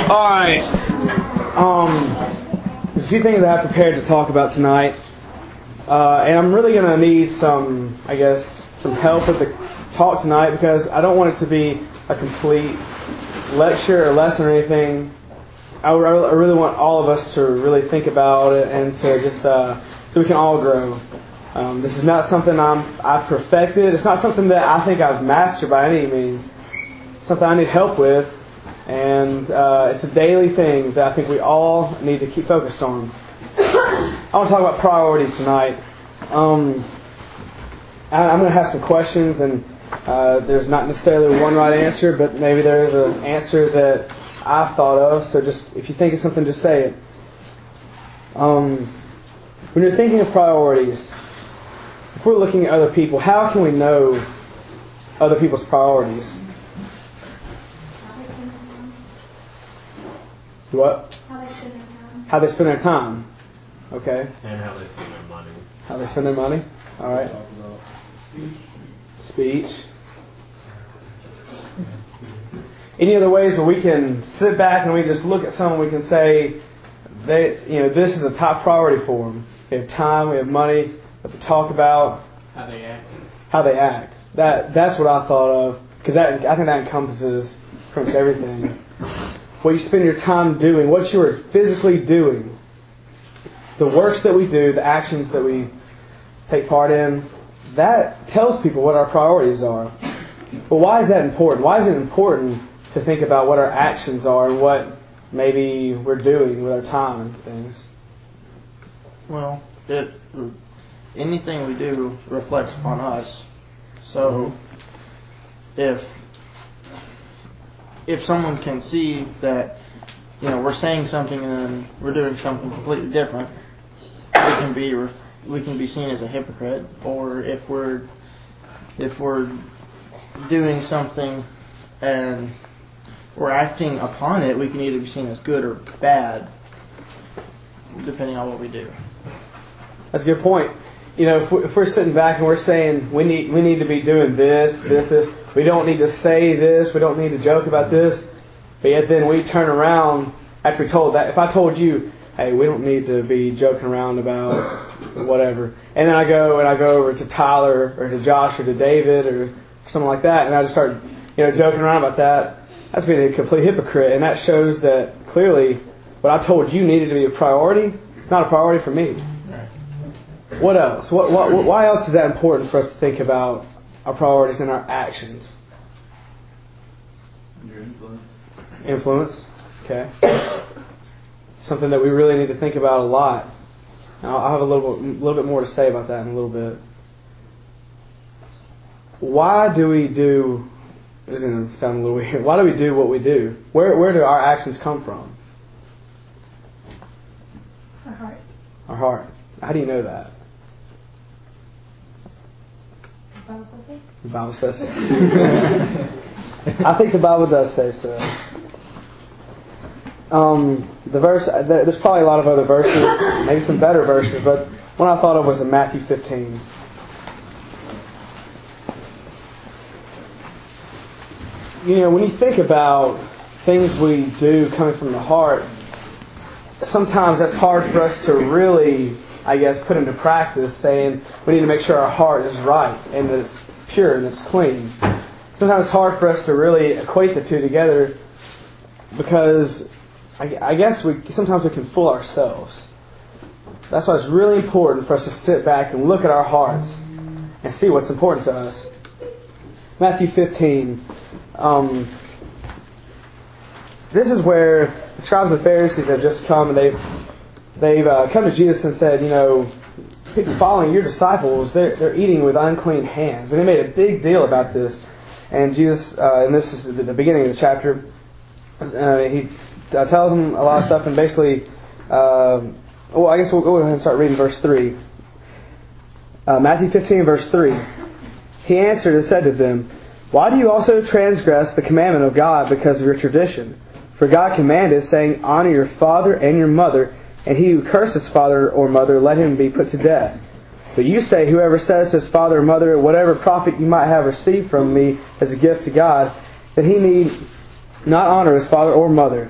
Alright. There's a few things I have prepared to talk about tonight. And I'm really going to need some help with the talk tonight, because I don't want it to be a complete lecture or lesson or anything. I really want all of us to really think about it and to just so we can all grow. This is not something I've perfected. It's not something that I think I've mastered by any means. It's something I need help with. And it's a daily thing that I think we all need to keep focused on. I want to talk about priorities tonight. I'm going to have some questions, and there's not necessarily one right answer, but maybe there is an answer that I've thought of. So just if you think of something, just say it. When you're thinking of priorities, if we're looking at other people, how can we know other people's priorities? What? How they spend their time. Okay. And how they spend their money. How they spend their money. All right. Speech. Any other ways where we can sit back and we just look at someone, we can say, this is a top priority for them. We have time, we have money, we have to talk about how they act. That's what I thought of, because I think that encompasses pretty much everything. What you spend your time doing, what you are physically doing, the works that we do, the actions that we take part in, that tells people what our priorities are. But why is that important? Why is it important to think about what our actions are and what maybe we're doing with our time and things? Well, anything we do reflects upon us. So if someone can see that we're saying something and then we're doing something completely different, we can be seen as a hypocrite. Or if we're doing something and we're acting upon it, we can either be seen as good or bad, depending on what we do. That's a good point. If we're sitting back and we're saying we need to be doing this, we don't need to say this, we don't need to joke about this, but yet then we turn around after we told that. If I told you, hey, we don't need to be joking around about whatever, and then I go over to Tyler or to Josh or to David or something like that, and I just start joking around about that, that's being a complete hypocrite, and that shows that clearly what I told you needed to be a priority, it's not a priority for me. What else? Why else is that important for us to think about our priorities and our actions? Your influence. Influence. Okay. Something that we really need to think about a lot. Now, I'll have a little bit more to say about that in a little bit. Why do we do? This is going to sound a little weird. Why do we do what we do? Where do our actions come from? Our heart. Our heart. How do you know that? The Bible says so. I think the Bible does say so. The verse, there's probably a lot of other verses, maybe some better verses, but one I thought of was in Matthew 15. When you think about things we do coming from the heart, sometimes that's hard for us to really, put into practice, saying we need to make sure our heart is right and that it's pure and it's clean. Sometimes it's hard for us to really equate the two together, because sometimes we can fool ourselves. That's why it's really important for us to sit back and look at our hearts and see what's important to us. Matthew 15. This is where the scribes and Pharisees have just come, and they've come to Jesus and said, people following your disciples, they're eating with unclean hands. And they made a big deal about this. And Jesus, and this is the beginning of the chapter, he tells them a lot of stuff, and basically, we'll go ahead and start reading verse 3. Matthew 15, verse 3. He answered and said to them, "Why do you also transgress the commandment of God because of your tradition? For God commanded, saying, Honor your father and your mother, and he who curses father or mother, let him be put to death. But you say, whoever says to his father or mother, whatever profit you might have received from me as a gift to God, that he need not honor his father or mother.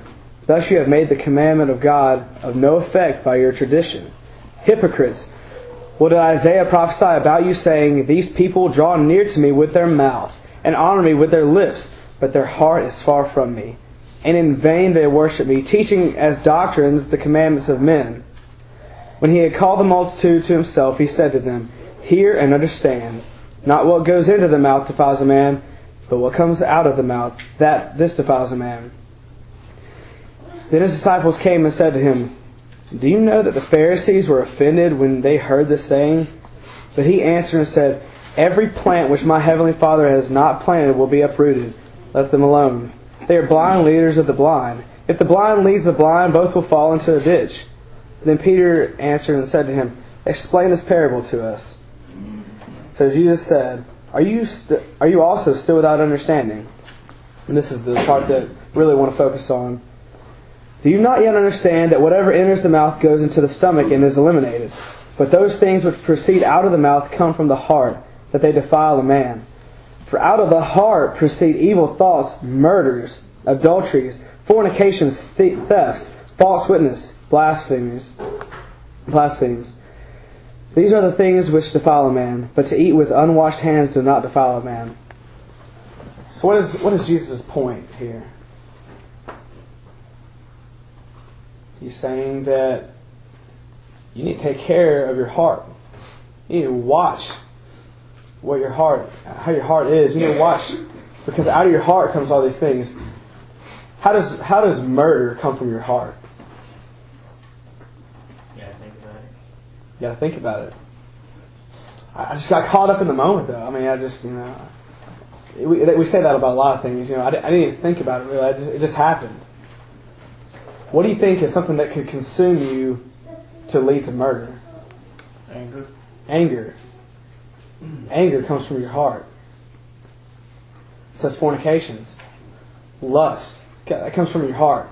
Thus you have made the commandment of God of no effect by your tradition. Hypocrites! What did Isaiah prophesy about you, saying, These people draw near to me with their mouth, and honor me with their lips, but their heart is far from me. And in vain they worship me, teaching as doctrines the commandments of men. When he had called the multitude to himself, he said to them, Hear and understand. Not what goes into the mouth defiles a man, but what comes out of the mouth, this defiles a man. Then his disciples came and said to him, Do you know that the Pharisees were offended when they heard this saying? But he answered and said, Every plant which my heavenly Father has not planted will be uprooted. Let them alone. They are blind leaders of the blind. If the blind leads the blind, both will fall into a ditch. Then Peter answered and said to him, Explain this parable to us. So Jesus said, Are you also still without understanding? And this is the part that I really want to focus on. Do you not yet understand that whatever enters the mouth goes into the stomach and is eliminated? But those things which proceed out of the mouth come from the heart, that they defile a man. For out of the heart proceed evil thoughts, murders, adulteries, fornications, thefts, false witness, blasphemies. These are the things which defile a man, but to eat with unwashed hands does not defile a man. So what is Jesus' point here? He's saying that you need to take care of your heart. You need to watch how your heart is. You need to watch, because out of your heart comes all these things. How does murder come from your heart? You gotta think about it. You gotta think about it. I just got caught up in the moment, though. I mean, we say that about a lot of things. I didn't even think about it really. It just happened. What do you think is something that could consume you to lead to murder? Anger. Anger comes from your heart. It says fornications. Lust. That comes from your heart.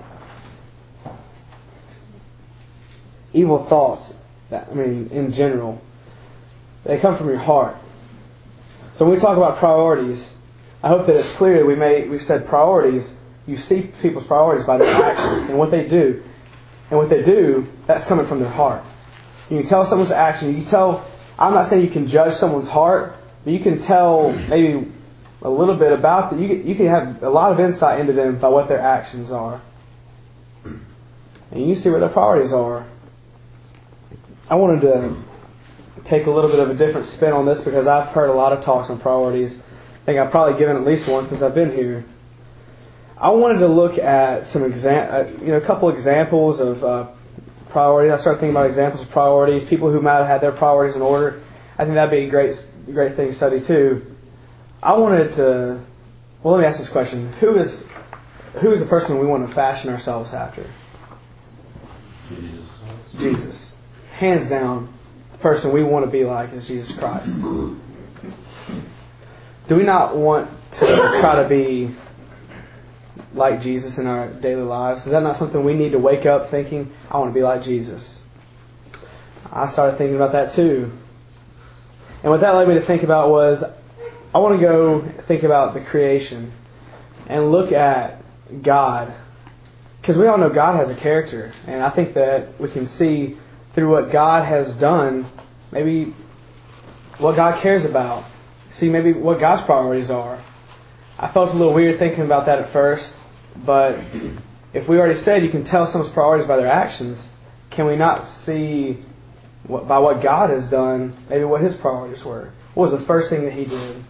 Evil thoughts, in general, they come from your heart. So when we talk about priorities, I hope that it's clear that we've said priorities. You see people's priorities by their actions and what they do. And what they do, that's coming from their heart. You can tell someone's action. You can tell, I'm not saying you can judge someone's heart, but you can tell maybe a little bit about that. You can have a lot of insight into them by what their actions are. And you see what their priorities are. I wanted to take a little bit of a different spin on this because I've heard a lot of talks on priorities. I think I've probably given at least one since I've been here. I wanted to look at a couple examples of priorities. I started thinking about examples of priorities, people who might have had their priorities in order. I think that'd be a great thing to study too. Let me ask this question: Who is the person we want to fashion ourselves after? Jesus. Hands down, the person we want to be like is Jesus Christ. Do we not want to try to be like Jesus in our daily lives? Is that not something we need to wake up thinking, I want to be like Jesus? I started thinking about that too. And what that led me to think about was, I want to go think about the creation and look at God. Because we all know God has a character. And I think that we can see through what God has done, maybe what God cares about. See maybe what God's priorities are. I felt a little weird thinking about that at first, but if we already said you can tell someone's priorities by their actions, can we not see by what God has done, maybe what His priorities were? What was the first thing that He did?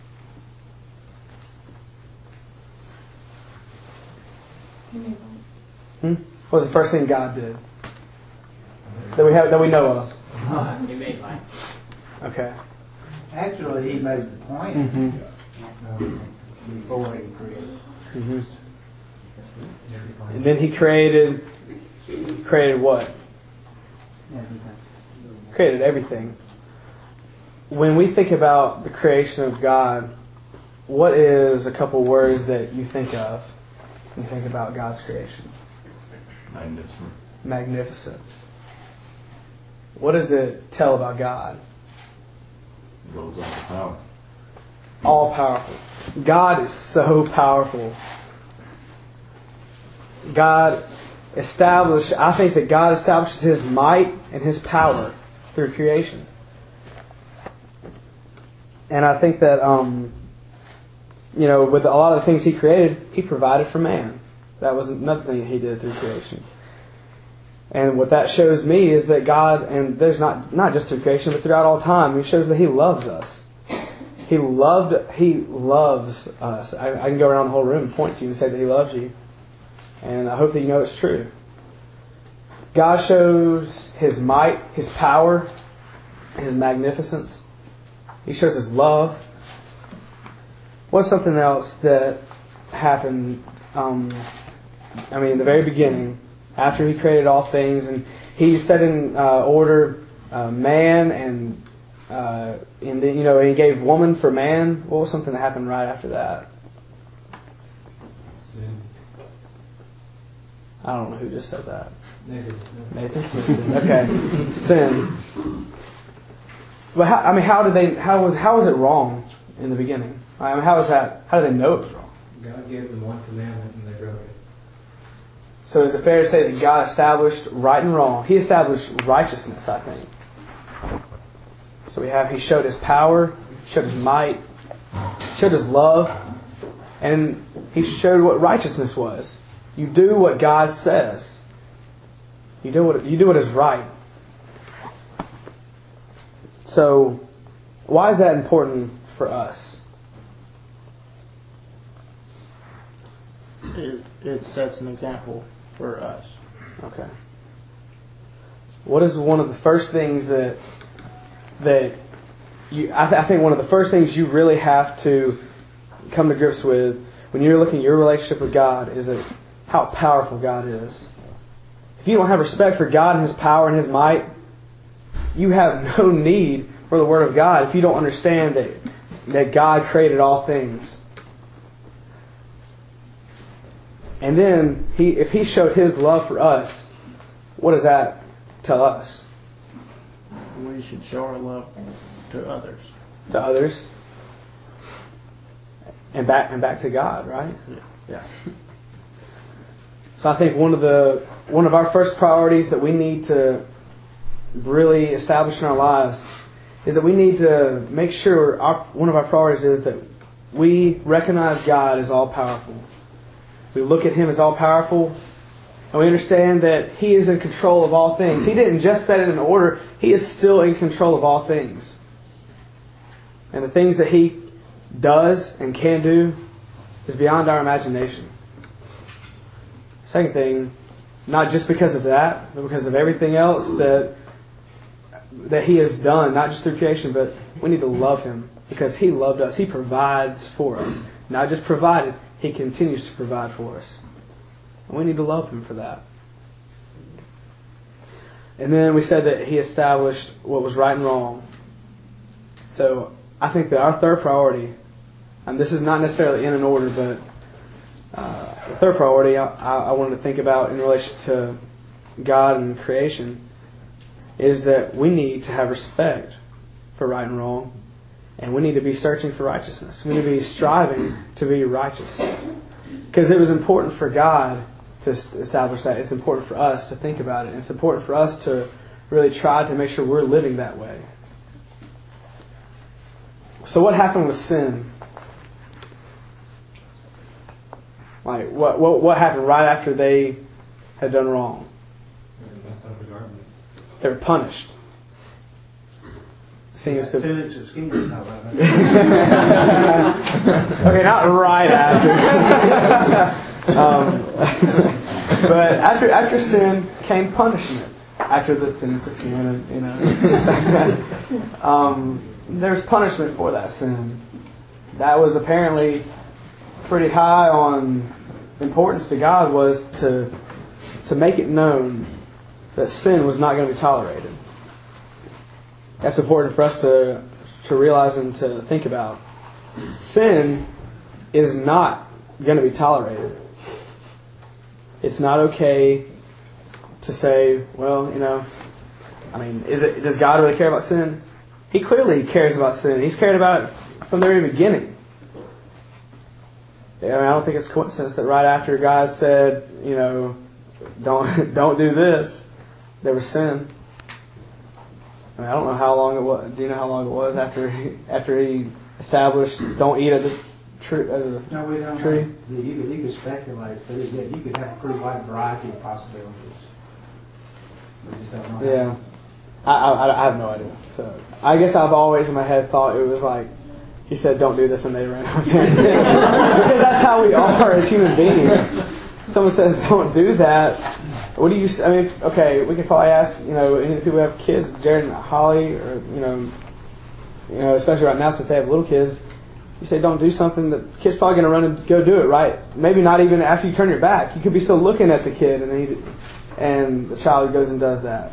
What was the first thing God did that we know of? He made life. Okay. Actually, He made the plan before He created. And then He created what? Created everything. When we think about the creation of God, what is a couple words that you think of when you think about God's creation? Magnificent. What does it tell about God? All powerful. God is so powerful. God I think that God establishes His might and His power through creation. And I think that, with a lot of the things He created, He provided for man. That was another thing that He did through creation. And what that shows me is that God, and there's not just through creation, but throughout all time, He shows that He loves us. He loves us. I can go around the whole room and point to you and say that He loves you. And I hope that you know it's true. God shows His might, His power, His magnificence. He shows His love. What's something else that happened, in the very beginning, after He created all things, and He set in order man, and then, and He gave woman for man. What was something that happened right after that? Sin. I don't know who just said that. Nathan Smith did. Okay. Sin. But how was it wrong in the beginning? How did they know it was wrong? God gave them one commandment and they broke it. So is it fair to say that God established right and wrong? He established righteousness, I think. So He showed His power, He showed His might, He showed His love, and He showed what righteousness was. You do what God says. You do what is right. So, why is that important for us? It sets an example for us. Okay. What is one of the first things that you? I think one of the first things you really have to come to grips with when you're looking at your relationship with God is that how powerful God is. If you don't have respect for God and His power and His might, you have no need for the Word of God if you don't understand that God created all things. And then, if He showed His love for us, what does that tell us? We should show our love to others. To others. And back to God, right? Yeah. So I think one of our first priorities that we need to really establish in our lives is that we need to make sure one of our priorities is that we recognize God as all powerful. We look at Him as all powerful, and we understand that He is in control of all things. He didn't just set it in order, He is still in control of all things. And the things that He does and can do is beyond our imagination. Second thing, not just because of that, but because of everything else that He has done, not just through creation, but we need to love Him because He loved us. He provides for us. Not just provided, He continues to provide for us. And we need to love Him for that. And then we said that He established what was right and wrong. So I think that our third priority, and this is not necessarily in an order, but the third priority I wanted to think about in relation to God and creation is that we need to have respect for right and wrong, and we need to be searching for righteousness. We need to be striving to be righteous. Because it was important for God to establish that. It's important for us to think about it. It's important for us to really try to make sure we're living that way. So what happened with sin? Like what happened right after they had done wrong? They were punished. Seems to. Okay, not right after. But after sin came punishment. After the sins of sin, there's punishment for that sin. That was apparently pretty high on importance to God, was to make it known that sin was not going to be tolerated. That's important for us to realize and to think about. Sin is not going to be tolerated. It's not okay to say, well, does God really care about sin? He clearly cares about sin. He's cared about it from the very beginning. I don't think it's a coincidence that right after God said, don't do this, there was sin. I mean, I don't know how long it was. Do you know how long it was after he established don't eat of the tree? No, we don't know. You could speculate, but you could have a pretty wide variety of possibilities. We just don't know. Yeah. I have no idea. So I guess I've always in my head thought it was like he said don't do this and they ran out. Because that's how we are as human beings. Someone says don't do that. What do you? I mean, okay, we could probably ask any people who have kids, Jared and Holly, or especially right now since they have little kids. You say don't do something, the kid's probably going to run and go do it, right? Maybe not even after you turn your back. You could be still looking at the kid, and the child goes and does that.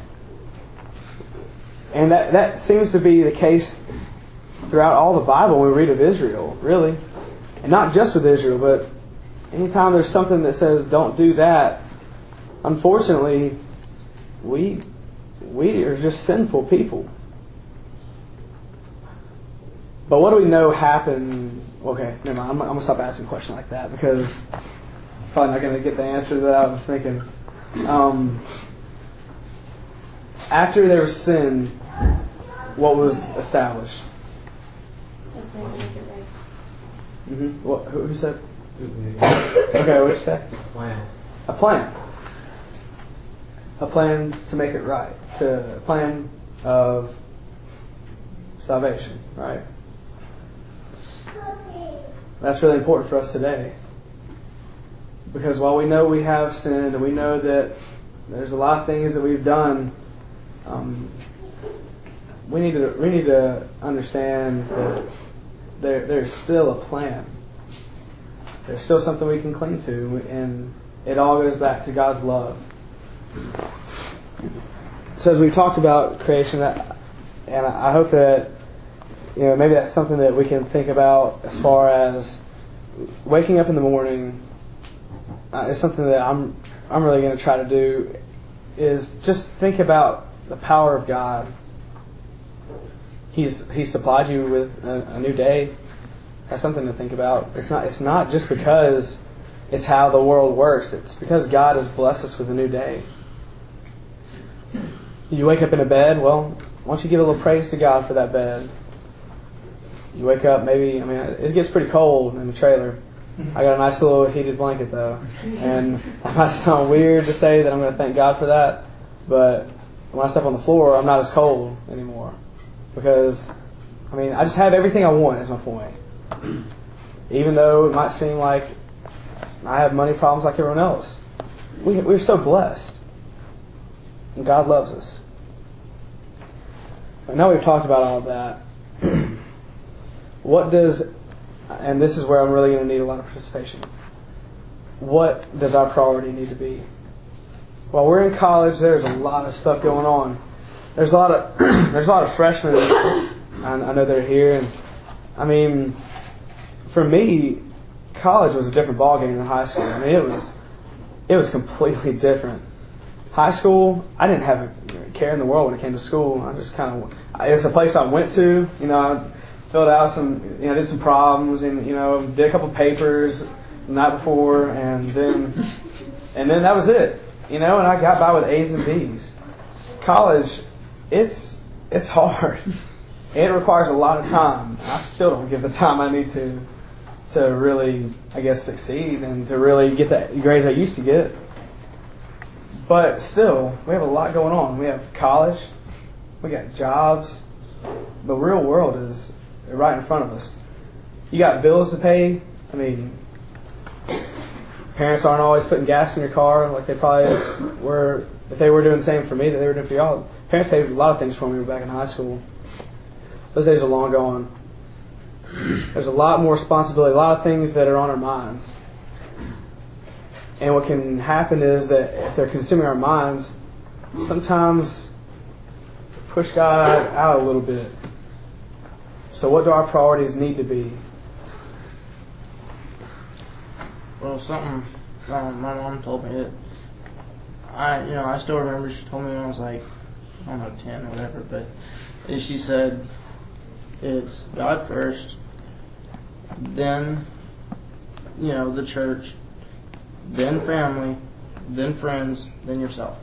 And that seems to be the case throughout all the Bible when we read of Israel, really. And not just with Israel, but anytime there's something that says don't do that, unfortunately, we are just sinful people. But what do we know happened? Okay, never mind. I'm going to stop asking a question like that because I'm probably not going to get the answer that I was thinking. After there was sin, what was established? Mm-hmm. What? Who said? Okay, what'd you say? A plan. A plan to make it right. A plan of salvation, right? That's really important for us today. Because while we know we have sinned and we know that there's a lot of things that we've done, we need to understand that there's still a plan. There's still something we can cling to, and it all goes back to God's love. So as we've talked about creation, and I hope that maybe that's something that we can think about as far as waking up in the morning. Is something that I'm really going to try to do is just think about the power of God. He's supplied you with a new day. That's something to think about. It's not just because it's how the world works. It's because God has blessed us with a new day. You wake up in a bed. Well, why don't you give a little praise to God for that bed? You wake up, it gets pretty cold in the trailer. I got a nice little heated blanket though. And it might sound weird to say that I'm going to thank God for that, but when I step on the floor, I'm not as cold anymore. Because, I just have everything I want is my point. Even though it might seem like I have money problems like everyone else. We're so blessed. And God loves us. I know we've talked about all of that. And this is where I'm really going to need a lot of participation. What does our priority need to be? While we're in college, there's a lot of stuff going on. There's a lot of freshmen. I know they're here, and for me, college was a different ballgame than high school. It was completely different. High school, I didn't have a care in the world when it came to school. I just it's a place I went to. I filled out did some problems, and did a couple papers the night before, and then that was it. And I got by with A's and B's. College, it's hard. It requires a lot of time. I still don't give the time I need to really, succeed and to really get the grades I used to get. But still, we have a lot going on. We have college, we got jobs. The real world is right in front of us. You got bills to pay. Parents aren't always putting gas in your car like they probably were if they were doing the same for me that they were doing for y'all. Parents paid a lot of things for me back in high school. Those days are long gone. There's a lot more responsibility, a lot of things that are on our minds. And what can happen is that if they're consuming our minds, sometimes push God out a little bit. So what do our priorities need to be? Well, something my mom told me that I still remember. She told me when I was 10 or whatever, but she said it's God first, then the church, then family, then friends, then yourself.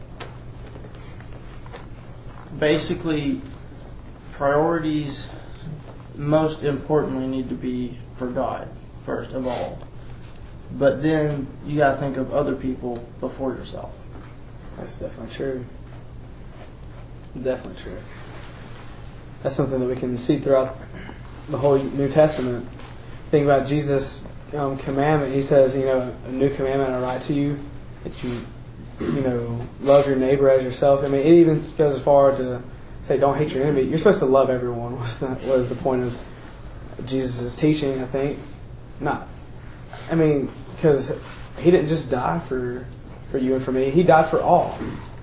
Basically, priorities most importantly need to be for God, first of all. But then you got to think of other people before yourself. That's definitely true. Definitely true. That's something that we can see throughout the whole New Testament. Think about Jesus' commandment. He says, a new commandment I write to you, that you love your neighbor as yourself. I mean, it even goes as far to say, don't hate your enemy. You're supposed to love everyone. Was the point of Jesus' teaching? I think because he didn't just die for you and for me. He died for all.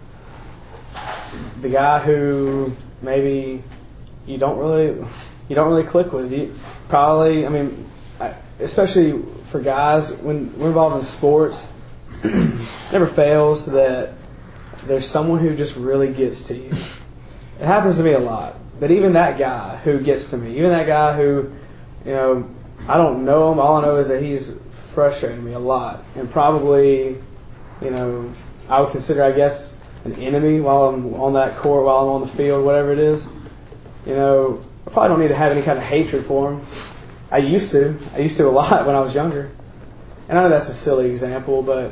The guy who maybe you don't really click with, probably. I mean, especially for guys when we're involved in sports, it never fails that there's someone who just really gets to you. It happens to me a lot. But even that guy who gets to me, even that guy who, I don't know him. All I know is that he's frustrating me a lot, and probably, I would consider, I guess, an enemy while I'm on that court, while I'm on the field, whatever it is. I probably don't need to have any kind of hatred for him. I used to a lot when I was younger. And I know that's a silly example, but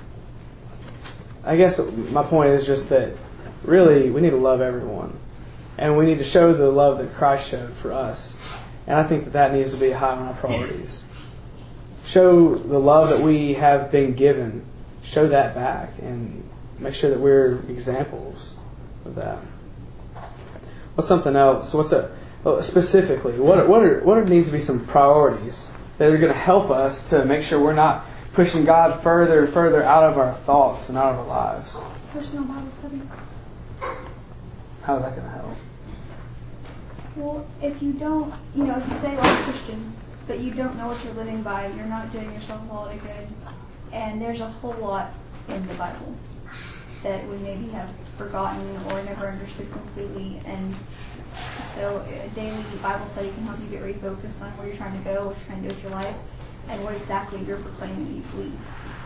I guess my point is just that really we need to love everyone. And we need to show the love that Christ showed for us. And I think that needs to be high on our priorities. Show the love that we have been given. Show that back and make sure that we're examples of that. What's something else? Specifically, what needs to be some priorities that are going to help us to make sure we're not pushing God further and further out of our thoughts and out of our lives? Personal Bible study. How is that going to help? Well, if you don't, if you say, I'm Christian, but you don't know what you're living by, you're not doing yourself a lot of good. And there's a whole lot in the Bible that we maybe have forgotten or never understood completely. And so a daily Bible study can help you get refocused on where you're trying to go, what you're trying to do with your life, and what exactly you're proclaiming that you believe.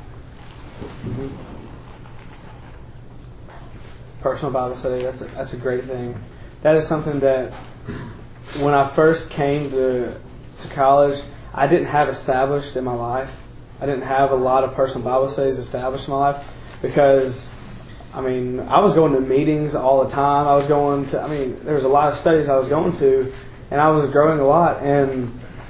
Personal Bible study, that's a great thing. That is something that when I first came to college, I didn't have established in my life. I didn't have a lot of personal Bible studies established in my life because, I was going to meetings all the time. There was a lot of studies I was going to, and I was growing a lot. And,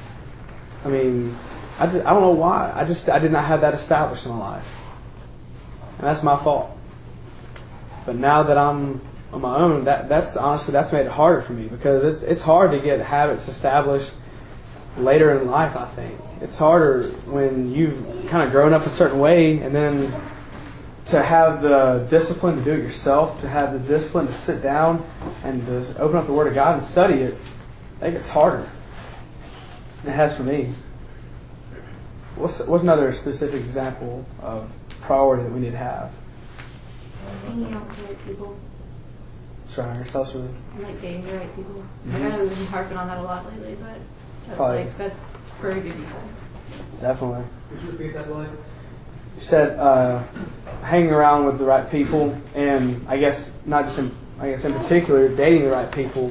I don't know why. I did not have that established in my life. And that's my fault. But now that I'm on my own, that's made it harder for me because it's hard to get habits established later in life, I think. It's harder when you've kind of grown up a certain way and then to have the discipline to do it yourself, to have the discipline to sit down and to open up the Word of God and study it. I think it's harder. And it has for me. What's another specific example of priority that we need to have? Hanging out with the right people. Surrounding yourself with. And dating the right people. Mm-hmm. I know we've been harping on that a lot lately, but that's for a good reason. Definitely. Could you repeat that, Blake? You said hanging around with the right people, and I guess not just in particular dating the right people.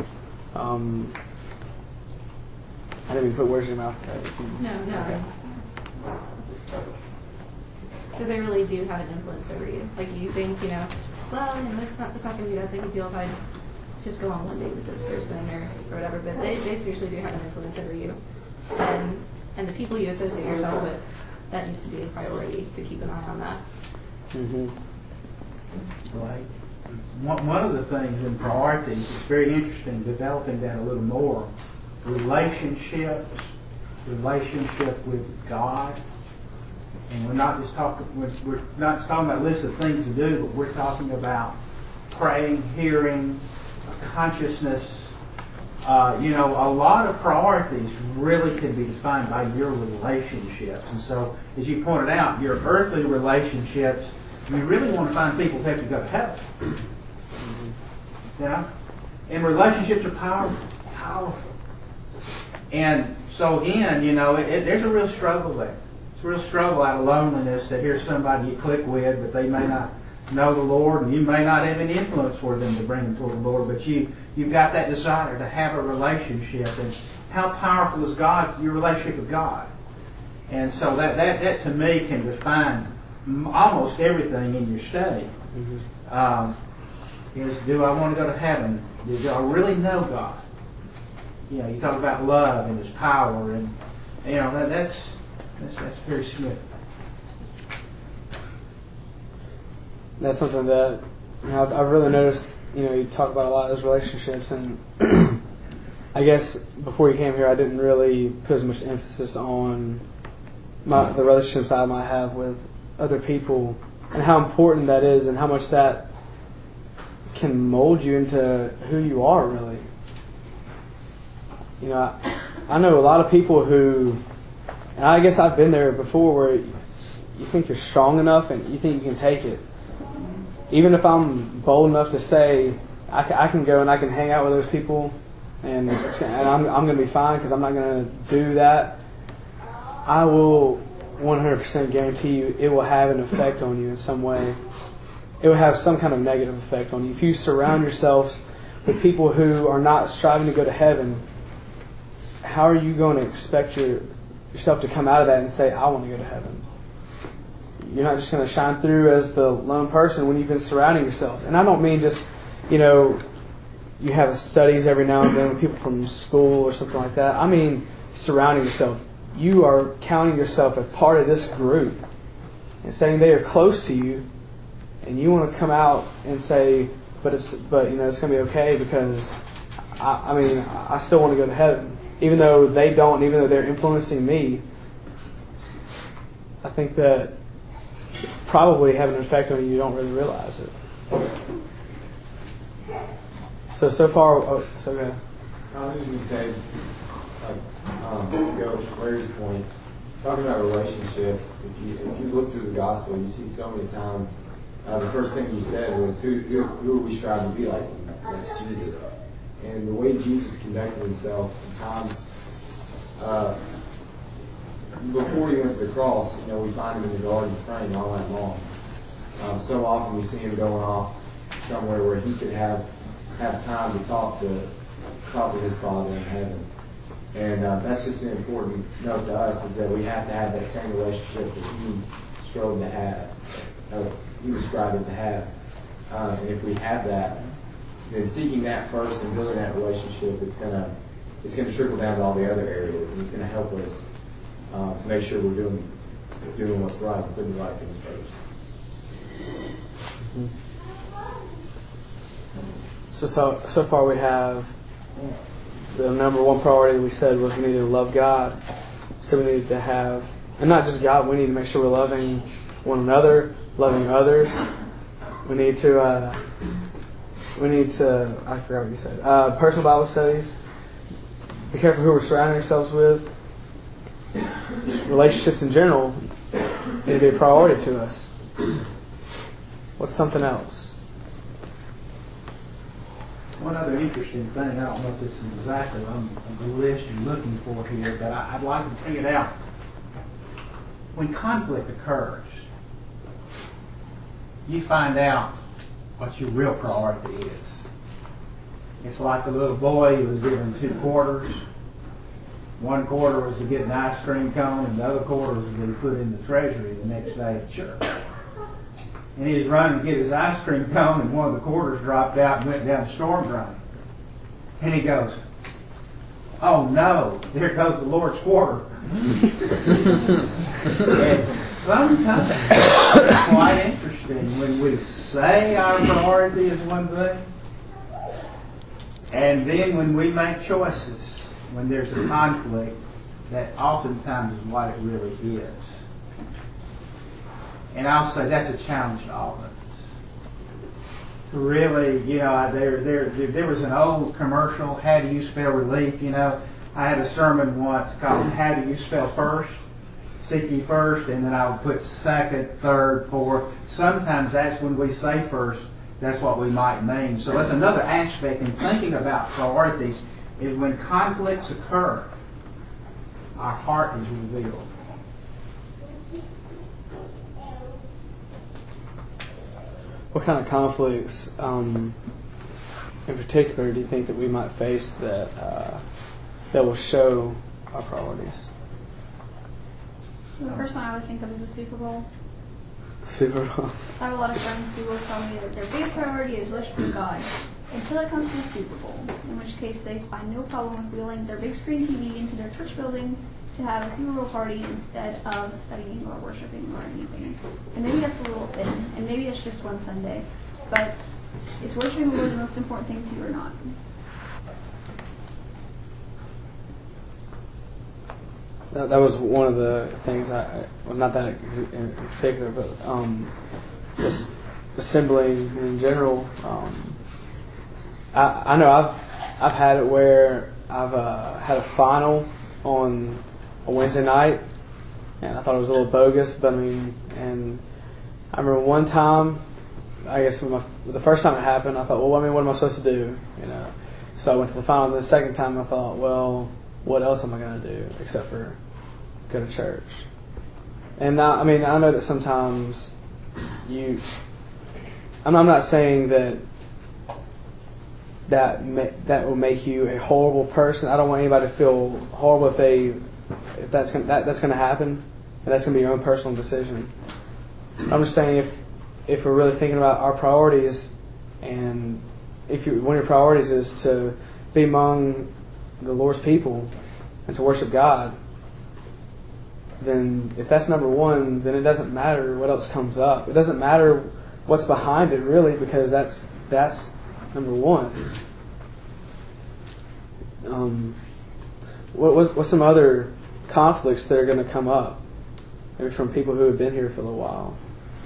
I didn't even put words in your mouth. No. Okay. Because they really do have an influence over you. You think, it's not going to be that big a deal if I just go on one date with this person or whatever. But they seriously do have an influence over you, and the people you associate yourself with. That needs to be a priority to keep an eye on that. Mm-hmm. Right. One of the things in priorities is very interesting, developing that a little more. Relationship with God. And we're not just talking about a list of things to do, but we're talking about praying, hearing, consciousness. A lot of priorities really can be defined by your relationships. And so, as you pointed out, your earthly relationships, you really want to find people who help you go to heaven. And relationships are powerful. And so again, there's a real struggle there. a real struggle out of loneliness that here's somebody you click with, but they may not know the Lord, and you may not have any influence for them to bring them toward the Lord, but you've got that desire to have a relationship. And how powerful is your relationship with God? And so that to me can define almost everything in your study. Is, do I want to go to heaven? Do I really know God? You talk about love and His power, and that's very significant. That's something that I've really noticed. You talk about a lot of those relationships, and I guess before you came here, I didn't really put as much emphasis on the relationships I might have with other people, and how important that is, and how much that can mold you into who you are, really. I know a lot of people who, and I guess I've been there before, where you think you're strong enough and you think you can take it. Even if I'm bold enough to say I can go and I can hang out with those people, and I'm going to be fine because I'm not going to do that, I will 100% guarantee you it will have an effect on you in some way. It will have some kind of negative effect on you. If you surround yourselves with people who are not striving to go to heaven, how are you going to expect yourself to come out of that and say, I want to go to heaven? You're not just going to shine through as the lone person when you've been surrounding yourself. And I don't mean just, you have studies every now and then with people from school or something like that. I mean surrounding yourself. You are counting yourself as part of this group and saying they are close to you, and you want to come out and say, but it's going to be okay because I still want to go to heaven. Even though they don't, even though they're influencing me, I think that probably have an effect on you. You don't really realize it. So far, so good. I was just going to say, to go to Larry's point, talking about relationships, if you look through the gospel, you see so many times, the first thing you said was, who are we striving to be like? That's Jesus. And the way Jesus conducted himself at times, before he went to the cross, we find him in the garden praying all night long. So often we see him going off somewhere where he could have time to talk to his Father in heaven. And that's just an important note to us, is that we have to have that same relationship that he strove to have, he was striving to have. And if we have that, then seeking that first and building that relationship, it's gonna trickle down to all the other areas, and it's gonna help us to make sure we're doing what's right, putting the right things first. So far we have the number one priority we said was we needed to love God. So we needed to have, and not just God, we need to make sure we're loving one another, loving others. We need to, I forgot what you said. Personal Bible studies. Be careful who we're surrounding ourselves with. Relationships in general need to be a priority to us. What's something else? One other interesting thing, I don't know if this is exactly on the list you're looking for here, but I'd like to bring it out. When conflict occurs, you find out what your real priority is. It's like the little boy who was given 2 quarters. 1 quarter was to get an ice cream cone, and the other quarter was to be put in the treasury the next day at church. And he was running to get his ice cream cone, and one of the quarters dropped out and went down the storm drain. And he goes, "Oh no, there goes the Lord's quarter." And sometimes it's quite interesting when we say our priority is one thing, and then when we make choices, when there's a conflict, that oftentimes is what it really is. And I'll say that's a challenge to all of us. To really, there was an old commercial, how do you spell relief? I had a sermon once called How Do You Spell First? Seek ye first, and then I would put second, third, fourth. Sometimes that's when we say first, that's what we might mean. So that's another aspect in thinking about priorities, is when conflicts occur, our heart is revealed. what kind of conflicts, in particular, do you think that we might face that will show our priorities? The first one I always think of is the Super Bowl. Super Bowl. I have a lot of friends who will tell me that their biggest priority is worshiping God until it comes to the Super Bowl, in which case they find no problem with wheeling their big screen TV into their church building to have a Super Bowl party instead of studying or worshiping or anything. And maybe that's a little thin, and maybe it's just one Sunday, but is worshiping the Lord the most important thing to you or not? That was one of the things well, not that in particular, but just assembling in general. I know I've had it where I've had a final on a Wednesday night, and I thought it was a little bogus, but and I remember one time, I guess the first time it happened, I thought, well, what am I supposed to do? So I went to the final. And the second time, I thought, well, what else am I going to do except for go to church? And now, I know that sometimes I'm not saying that will make you a horrible person. I don't want anybody to feel horrible if that's going to happen, and that's going to be your own personal decision. I'm just saying if we're really thinking about our priorities, and one of your priorities is to be among the Lord's people and to worship God, then if that's number one, then it doesn't matter what else comes up. It doesn't matter what's behind it, really, because that's number one. What's some other conflicts that are going to come up, maybe from people who have been here for a little while?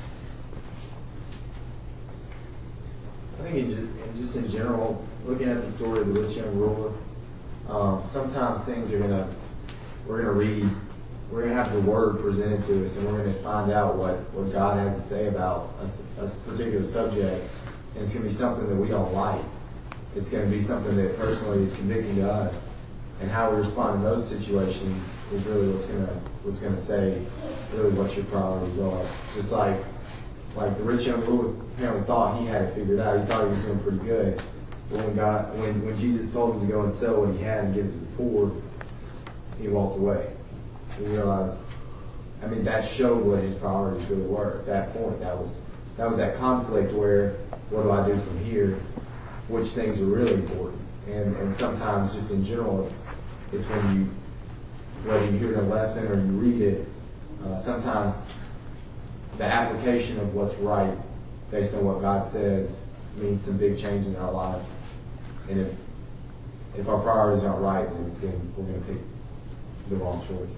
I think just in general, looking at the story of the rich young ruler, sometimes things we're going to read, we're going to have the Word presented to us, and we're going to find out what God has to say about a particular subject, and it's going to be something that we don't like. It's going to be something that personally is convicting to us, and how we respond in those situations is really what's going to say really what your priorities are. Just like the rich young ruler apparently thought he had it figured out. He thought he was doing pretty good. But when Jesus told him to go and sell what he had and give it to the poor, he walked away. He realized, that showed what his priorities really were at that point. That was that conflict where, what do I do from here? Which things are really important? And sometimes, just in general, it's when whether you hear the lesson or you read it, sometimes the application of what's right based on what God says means some big change in our life. And if our priorities aren't right, then we're going to pick the wrong choice.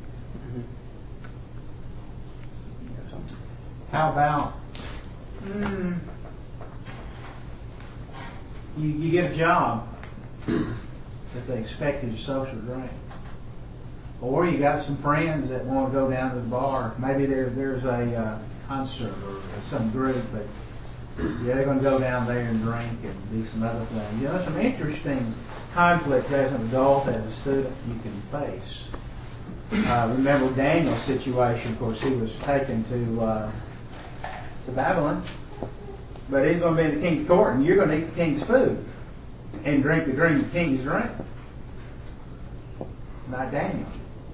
How about you get a job that they expect you to social drink, or you got some friends that want to go down to the bar. Maybe there's a concert or some group, but they're going to go down there and drink and do some other things. Some interesting conflicts as an adult, as a student, you can face. Remember Daniel's situation. Of course, he was taken to Babylon, but he's going to be in the king's court, and you're going to eat the king's food and drink the king's drink. Not Daniel.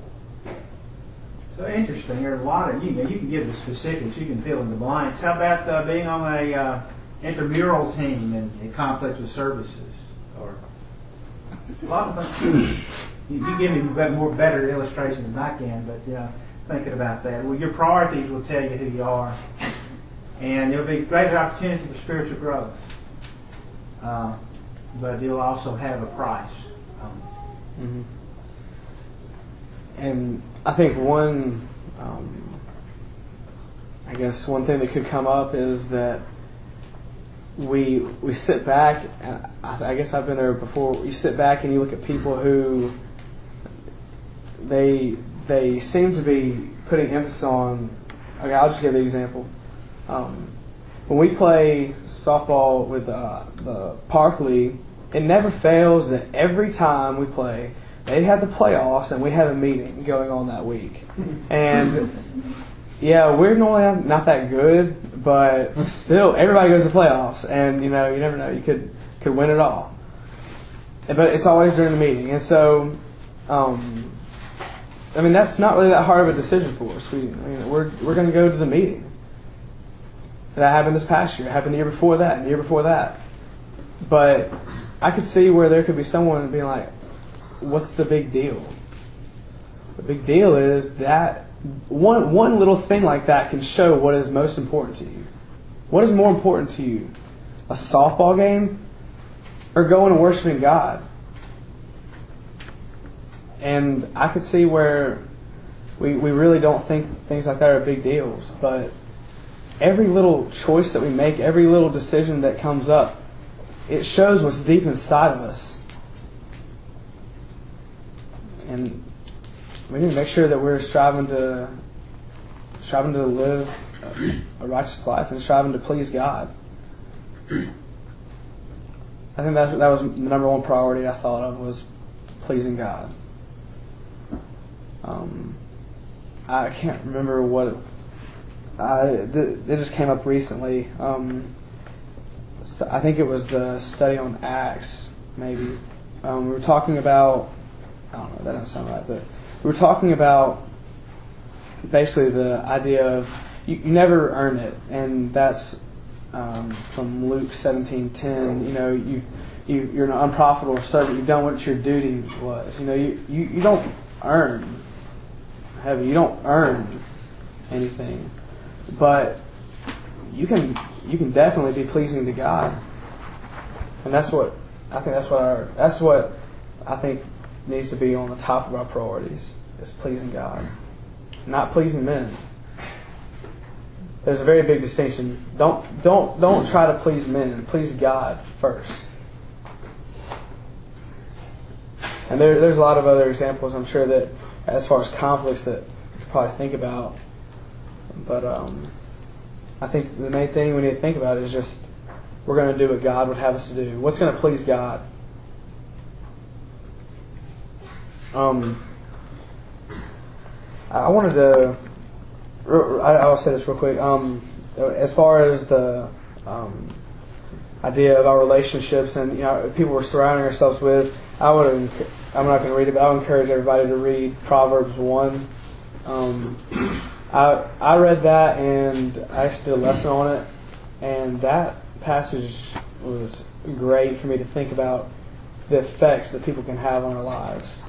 So interesting. There's a lot of you can give the specifics. You can fill in the blanks. How about being on a intramural team and conflict with services, or a lot of things. You give me better illustrations than I can, but thinking about that. Well, your priorities will tell you who you are, and there'll be greater opportunity for spiritual growth. But you'll also have a price. And I think one thing that could come up is that we sit back, and I guess I've been there before. You sit back and you look at people who they seem to be putting emphasis on. Okay, I'll just give the example. When we play softball with the Park League, it never fails that every time we play, they have the playoffs and we have a meeting going on that week. And yeah, we're normally not that good, but still, everybody goes to playoffs, and you never know, you could win it all. But it's always during the meeting, and so, that's not really that hard of a decision for us. We're going to go to the meeting. That happened this past year. It happened the year before that, and the year before that. But I could see where there could be someone being like, "What's the big deal?" The big deal is that one little thing like that can show what is most important to you. What is more important to you? A softball game or going and worshiping God? And I could see where we really don't think things like that are big deals. But every little choice that we make, every little decision that comes up, it shows what's deep inside of us. And we need to make sure that we're striving to live a righteous life and striving to please God. I think that was the number one priority I thought of, was pleasing God. I can't remember what it just came up recently. So I think it was the study on Acts, maybe. We were talking about, I don't know, that doesn't sound right, but we were talking about basically the idea of you never earn it, and that's from Luke 17:10. You're an unprofitable servant. You've done what your duty was. You don't earn heaven. You don't earn anything, but you can definitely be pleasing to God, and that's what I think needs to be on the top of our priorities, is pleasing God, not pleasing men. There's a very big distinction. Don't try to please men. Please God first. And there's a lot of other examples, I'm sure, that as far as conflicts that you could probably think about. But I think the main thing we need to think about is just we're going to do what God would have us to do. What's going to please God? I'll say this real quick. As far as the idea of our relationships and people we're surrounding ourselves with, I'm not going to read it, but I would encourage everybody to read Proverbs 1. I read that and I actually did a lesson on it, and that passage was great for me to think about the effects that people can have on our lives.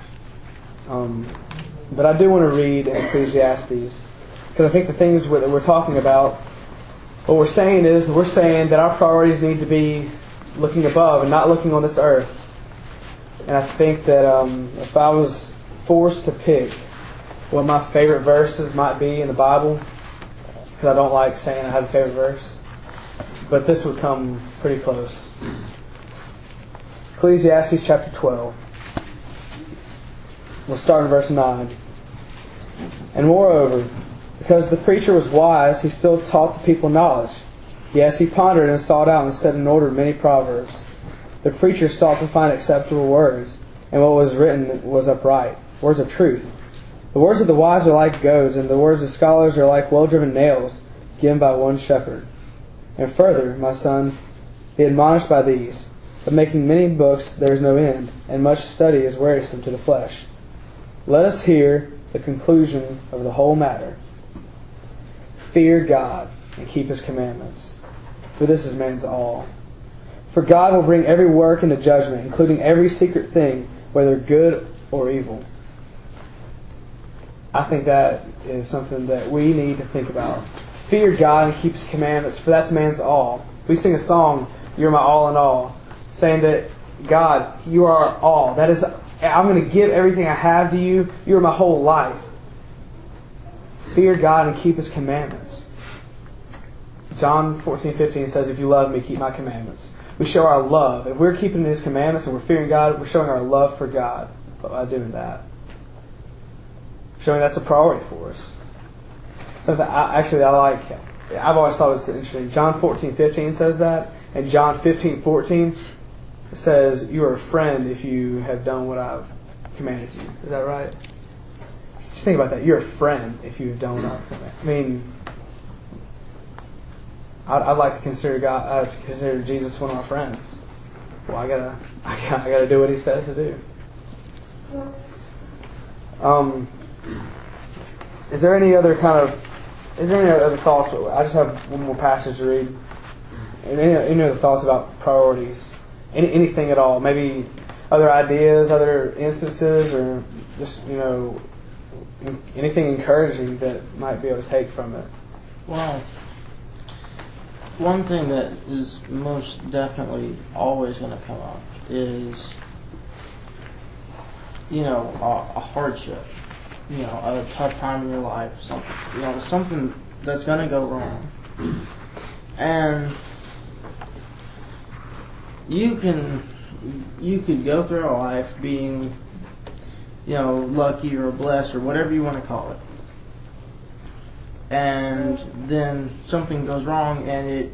But I do want to read in Ecclesiastes, because I think the things that we're talking about, what we're saying that our priorities need to be looking above and not looking on this earth. And I think that if I was forced to pick what my favorite verses might be in the Bible, because I don't like saying I have a favorite verse, but this would come pretty close. Ecclesiastes chapter 12. We'll start in verse 9. And moreover, because the preacher was wise, he still taught the people knowledge. Yes, he pondered and sought out and set in order many proverbs. The preacher sought to find acceptable words, and what was written was upright, words of truth. The words of the wise are like goads, and the words of scholars are like well-driven nails, given by one shepherd. And further, my son, be admonished by these. But making many books there is no end, and much study is wearisome to the flesh. Let us hear the conclusion of the whole matter. Fear God and keep His commandments, for this is man's all. For God will bring every work into judgment, including every secret thing, whether good or evil. I think that is something that we need to think about. Fear God and keep His commandments, for that's man's all. We sing a song, You're My All in All, saying that God, You are our all. That is, I'm going to give everything I have to You. You are my whole life. Fear God and keep His commandments. John 14:15 says, if you love Me, keep My commandments. We show our love. If we're keeping His commandments and we're fearing God, we're showing our love for God by doing that. Showing that's a priority for us. Something I like. I've always thought it was interesting. John 14:15 says that, and John 15:14 says, you are a friend if you have done what I've commanded you. Is that right? just think about that. You're a friend if you don't love Him. I mean, I'd like to consider Jesus one of my friends. Well, I gotta do what He says to do. Is there any other thoughts? I just have one more passage to read. Any other thoughts about priorities? Anything at all? Maybe other ideas, other instances, or just anything encouraging that might be able to take from it? Well, one thing that is most definitely always going to come up is, a hardship, a tough time in your life, something that's going to go wrong. And you could go through our life being, lucky or blessed or whatever you want to call it. And then something goes wrong, and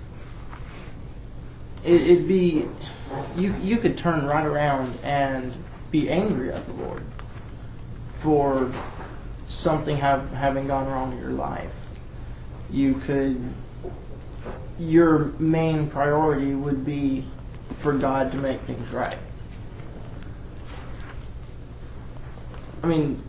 it'd be, you could turn right around and be angry at the Lord for something having gone wrong in your life. Your main priority would be for God to make things right. I mean,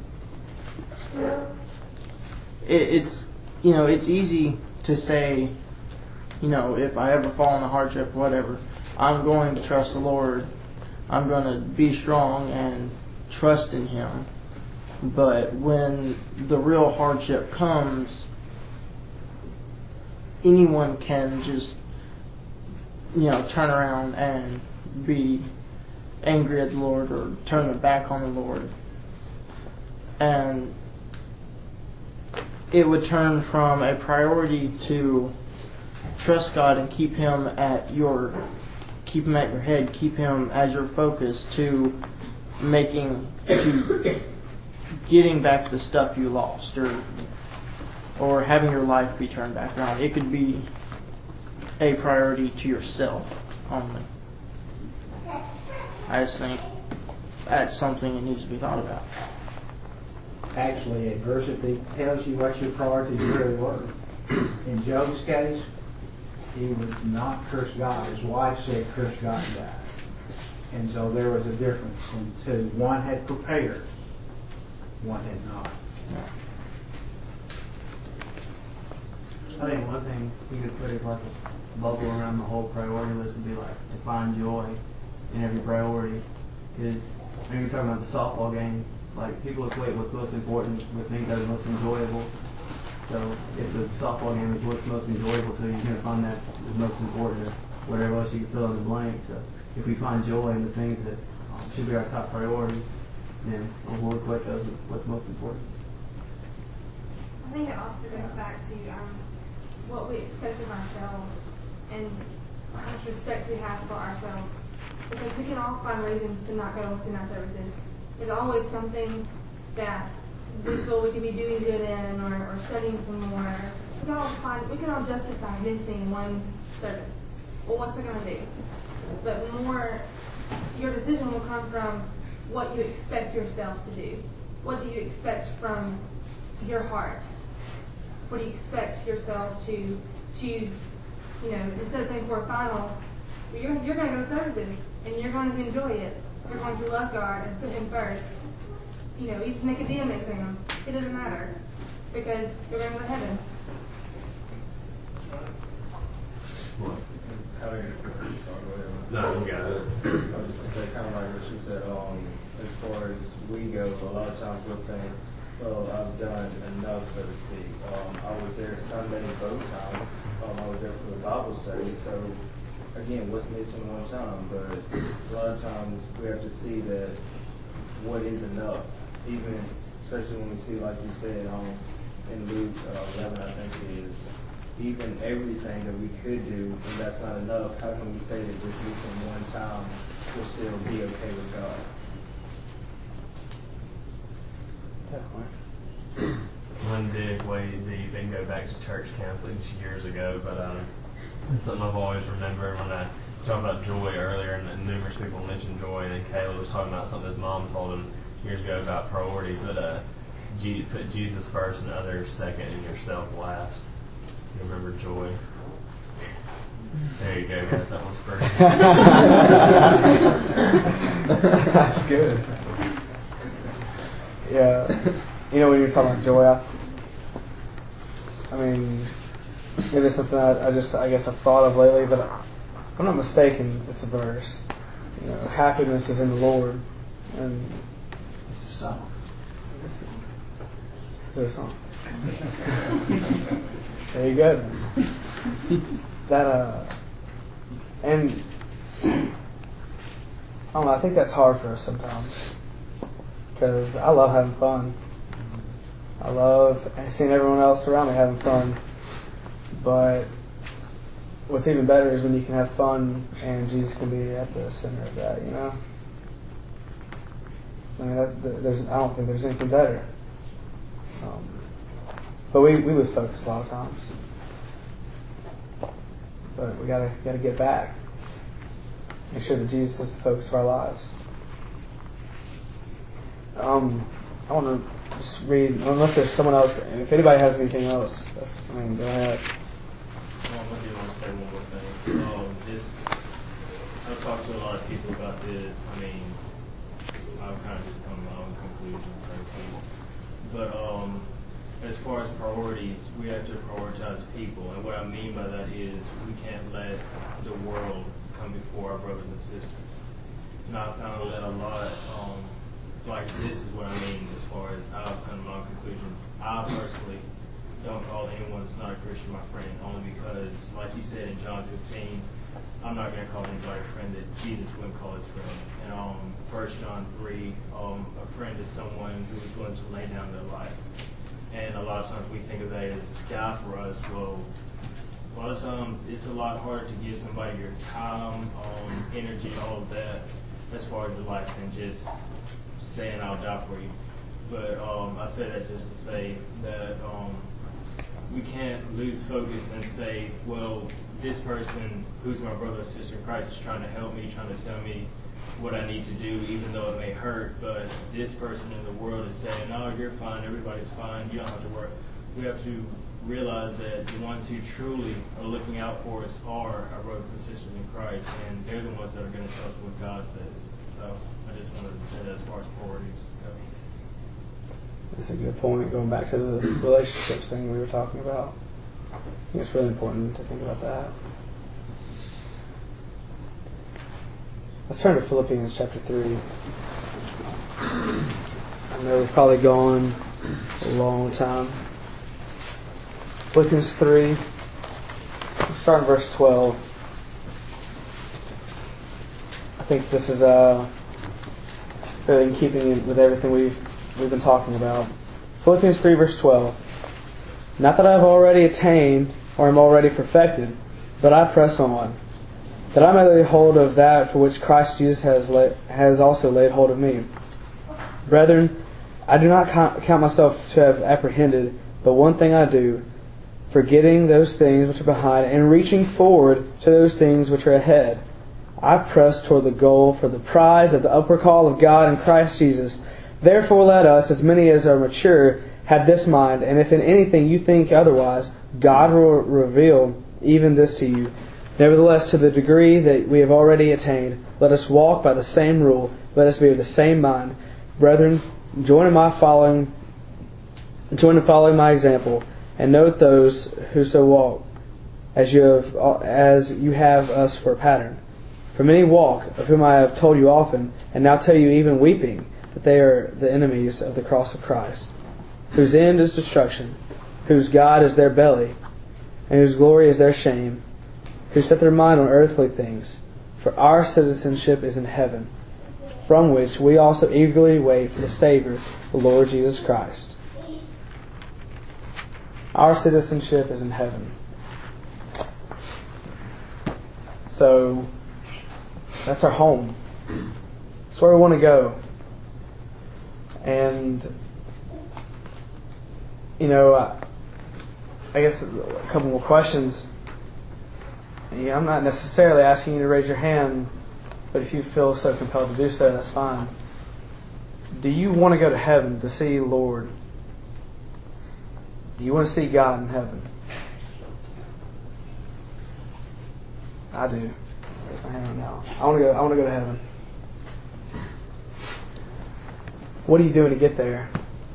it's easy to say, if I ever fall in a hardship, whatever, I'm going to trust the Lord. I'm going to be strong and trust in Him. But when the real hardship comes, anyone can just, turn around and be angry at the Lord or turn their back on the Lord. And it would turn from a priority to trust God and keep Him at your head, keep Him as your focus, to getting back the stuff you lost, or having your life be turned back around. It could be a priority to yourself only. I just think that's something that needs to be thought about. Actually, adversity tells you what your priorities really were. In Job's case, he would not curse God. His wife said, curse God and die. And so there was a difference in two. One had prepared, one had not. I think one thing you could put is like a bubble around the whole priority list would be like to find joy in every priority. Because when you're talking about the softball game, it's like people equate what's most important with things that are most enjoyable. So if the softball game is what's most enjoyable to you, you're going to find that is most important, or whatever else you can fill in the blank. So if we find joy in the things that should be our top priorities, then we'll equate those with what's most important. I think it also goes back to what we expect of ourselves and how much respect we have for ourselves. Because we can all find reasons to not go within our services. There's always something that we feel we could be doing good in, or studying some more. We can all justify missing one service. Well, what's it going to do? But more, your decision will come from what you expect yourself to do. What do you expect from your heart? What do you expect yourself to choose? Instead of saying for a final, you're going to go to services and you're going to enjoy it. You're going to love God and put Him first. You can make a DM exam. It doesn't matter because you're going to go to heaven. No, you got it. I was just going to say, kind of like what she said, as far as we go, a lot of times we'll think, well, I've done enough, so to speak. I was there Sunday both times. I was there for the Bible study, so again, what's missing one time? But a lot of times we have to see that what is enough, even especially when we see, like you said, in Luke 11, I think it is, even everything that we could do, and that's not enough, how can we say that just missing one time will still be okay with God? Definitely. One dig way deep and go back to church counselings years ago, but it's something I've always remembered when I talked about joy earlier, and numerous people mentioned joy, and then Caleb was talking about something his mom told him years ago about priorities. But put Jesus first and others second and yourself last. You remember joy? There you go, guys. That one's free. That's good. Yeah. You know, when you're talking about joy, I mean, it is something I guess I've thought of lately, but if I'm not mistaken, it's a verse. You know, happiness is in the Lord. And It's a song. Is there a song? There you go. And I don't know, I think that's hard for us sometimes. Because I love having fun. I love seeing everyone else around me having fun. But what's even better is when you can have fun and Jesus can be at the center of that, you know? I mean, I don't think there's anything better. But we lose focus a lot of times. But we gotta get back. Make sure that Jesus is the focus of our lives. I want to just read, unless there's someone else. If anybody has anything else, go ahead. I do want to say one more thing. I've talked to a lot of people about this. I mean, I've kind of just come to my own conclusion, so to speak. But as far as priorities, we have to prioritize people. And what I mean by that is we can't let the world come before our brothers and sisters. And I've found that a lot, like this is what I mean as far as I've come to my own conclusions. I personally don't call anyone that's not a Christian my friend, only because, like you said in John 15, I'm not going to call anybody a friend that Jesus wouldn't call his friend. And 1 John 3, a friend is someone who is willing to lay down their life. And a lot of times we think of that as die for us. Well, a lot of times it's a lot harder to give somebody your time, energy, all of that, as far as your life, than just saying I'll die for you. But I say that just to say that we can't lose focus and say, well, this person who's my brother or sister in Christ is trying to help me, trying to tell me what I need to do, even though it may hurt. But this person in the world is saying, no, you're fine, everybody's fine, you don't have to worry. We have to realize that the ones who truly are looking out for us are our brothers and sisters in Christ, and they're the ones that are going to tell us what God says. So I just wanted to say that as far as priorities go. That's a good point. Going back to the relationships thing we were talking about, I think it's really important to think about that. Let's turn to Philippians chapter 3. I know we've probably gone a long time. Philippians 3. We'll start in verse 12. I think this is really in keeping with everything we've been talking about. Philippians 3 verse 12. Not that I have already attained or am already perfected, but I press on, that I may lay hold of that for which Christ Jesus has also laid hold of me. Brethren, I do not count myself to have apprehended, but one thing I do, forgetting those things which are behind and reaching forward to those things which are ahead. I press toward the goal for the prize of the upward call of God in Christ Jesus. Therefore let us, as many as are mature, have this mind, and if in anything you think otherwise, God will reveal even this to you. Nevertheless, to the degree that we have already attained, let us walk by the same rule, let us be of the same mind. Brethren, join in following my example, and note those who so walk, as you have us for a pattern. For many walk, of whom I have told you often, and now tell you even weeping, that they are the enemies of the cross of Christ, whose end is destruction, whose God is their belly, and whose glory is their shame, who set their mind on earthly things. For our citizenship is in heaven, from which we also eagerly wait for the Savior, the Lord Jesus Christ. Our citizenship is in heaven. So, that's our home. That's where we want to go. And, I guess a couple more questions. I'm not necessarily asking you to raise your hand, but if you feel so compelled to do so, that's fine. Do you want to go to heaven to see the Lord Do you want to see God in heaven? I do. Raise my hand right now. I want to go to heaven. What are you doing to get there?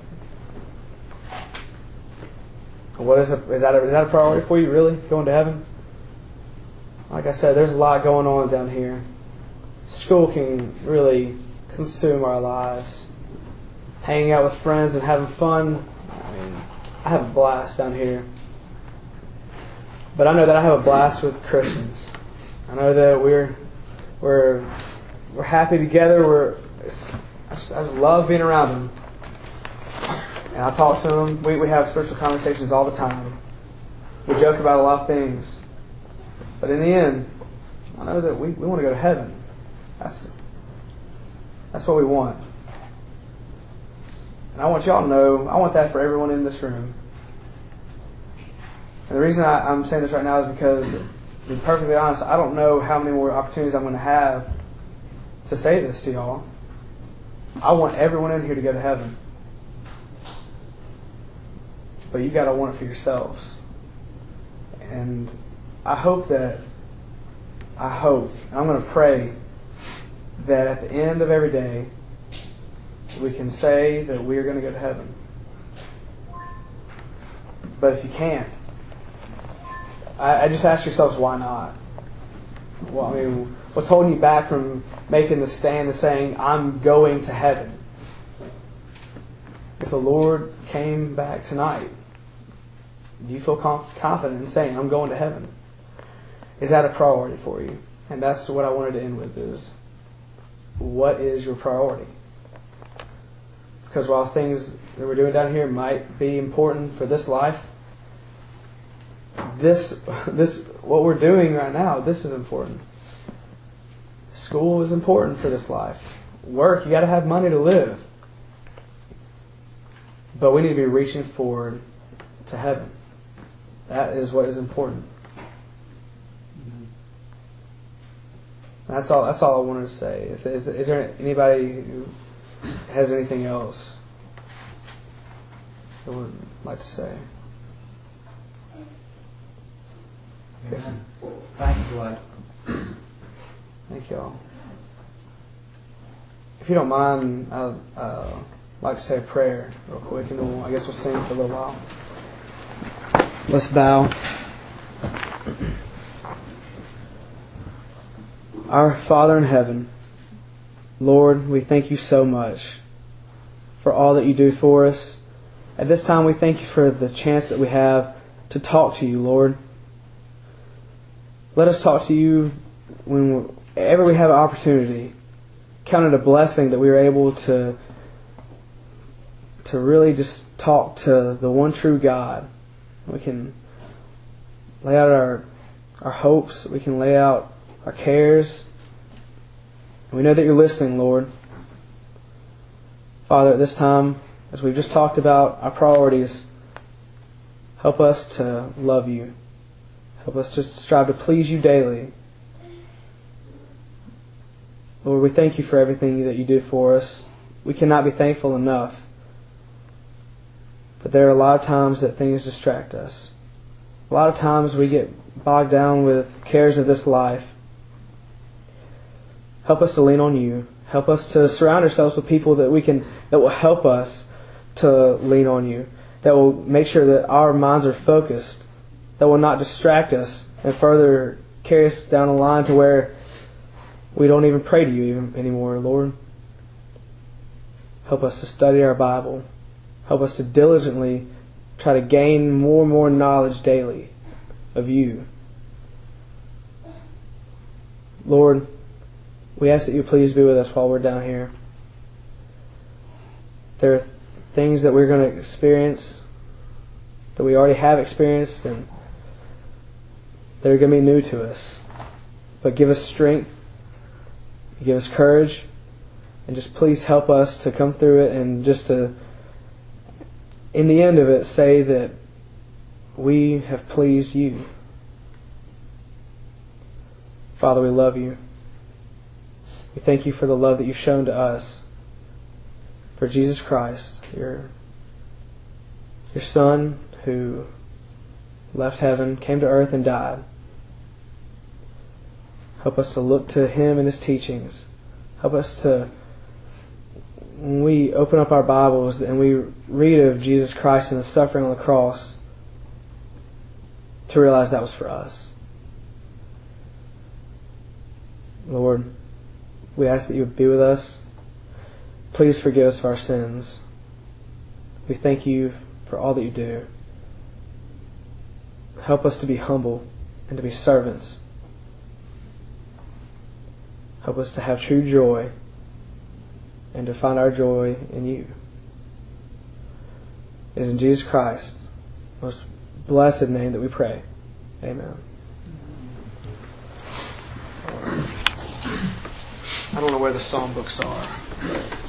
What is that a priority for you, really? Going to heaven? Like I said, there's a lot going on down here. School can really consume our lives. Hanging out with friends and having fun. I have a blast down here. But I know that I have a blast with Christians. I know that we're happy together. I just love being around them. And I talk to them. We have spiritual conversations all the time. We joke about a lot of things. But in the end, I know that we want to go to heaven. That's what we want. And I want y'all to know, I want that for everyone in this room. And the reason I'm saying this right now is because, to be perfectly honest, I don't know how many more opportunities I'm going to have to say this to y'all. I want everyone in here to go to heaven. But you got to want it for yourselves. And I hope, and I'm going to pray that at the end of every day, we can say that we are going to go to heaven. But if you can't, I just ask yourselves, why not? Well, what's holding you back from making the stand and saying, I'm going to heaven? If the Lord came back tonight, do you feel confident in saying, I'm going to heaven? Is that a priority for you? And that's what I wanted to end with is, what is your priority? Because while things that we're doing down here might be important for this life, this what we're doing right now, this is important. School is important for this life. Work, you got to have money to live. But we need to be reaching forward to heaven. That is what is important. That's all I wanted to say. Is there anybody who has anything else they would like to say? Okay. Thank you, Blake. Thank y'all. If you don't mind, I'd like to say a prayer real quick, and then I guess we'll sing for a little while. Let's bow. Our Father in heaven, Lord, we thank you so much for all that you do for us. At this time, we thank you for the chance that we have to talk to you, Lord. Let us talk to you whenever we have an opportunity. Count it a blessing that we are able to really just talk to the one true God. We can lay out our hopes. We can lay out our cares. And we know that you're listening, Lord. Father, at this time, as we've just talked about our priorities, help us to love you. Help us to strive to please you daily. Lord, we thank you for everything that you do for us. We cannot be thankful enough. But there are a lot of times that things distract us. A lot of times we get bogged down with cares of this life. Help us to lean on you. Help us to surround ourselves with people that will help us to lean on you. That will make sure that our minds are focused. That will not distract us and further carry us down the line to where we don't even pray to you anymore, Lord. Help us to study our Bible. Help us to diligently try to gain more and more knowledge daily of you. Lord, we ask that you please be with us while we're down here. There are things that we're going to experience that we already have experienced and they're going to be new to us. But give us strength, give us courage, and just please help us to come through it and just to, in the end of it, say that we have pleased you. Father, we love you. We thank you for the love that you've shown to us. For Jesus Christ, your Son, who left heaven, came to earth, and died. Help us to look to Him and His teachings. Help us to, when we open up our Bibles and we read of Jesus Christ and the suffering on the cross, to realize that was for us. Lord, we ask that You would be with us. Please forgive us of our sins. We thank You for all that You do. Help us to be humble and to be servants. Help us to have true joy and to find our joy in You. It is in Jesus Christ's most blessed name that we pray. Amen. I don't know where the psalm books are.